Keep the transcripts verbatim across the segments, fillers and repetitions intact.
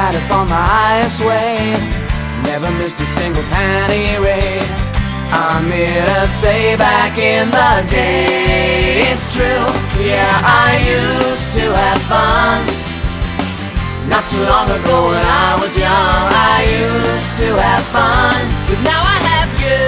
ride upon the highest wave, never missed a single panty raid. I'm here to say back in the day, it's true, yeah, I used to have fun. Not too long ago when I was young, I used to have fun, but now I have you.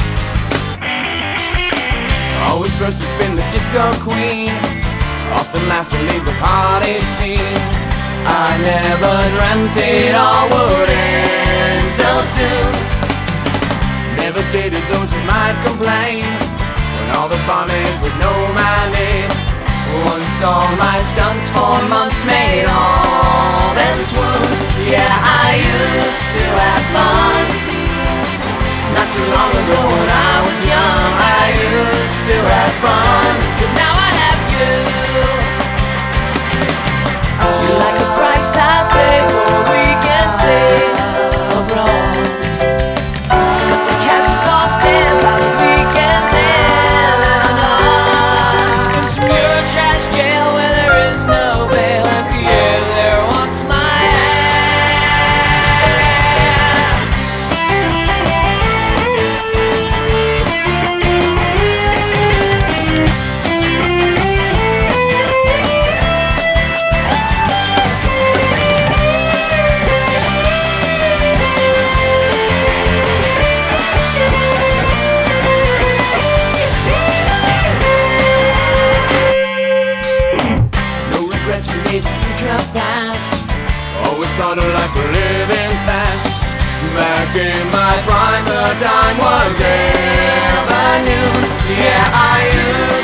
Always first to spin the disco queen, often last to leave the party scene. I never dreamt it all would end so soon. Never dated those who might complain when all the bunnies would know my name. Once all my stunts for months made all them swoon. Yeah, I used to have fun. Not too long ago when I was young, I used to have fun, but now I have you. You're like the price I pay for a weekend stay abroad. Except the cash is all spent by the weekend's end, and I'm lost in some Eurotrash jail where there is no bail, and Pierre there wants my past. Always thought of life we're living fast. Back in my prime, the time was ever new. Yeah, I used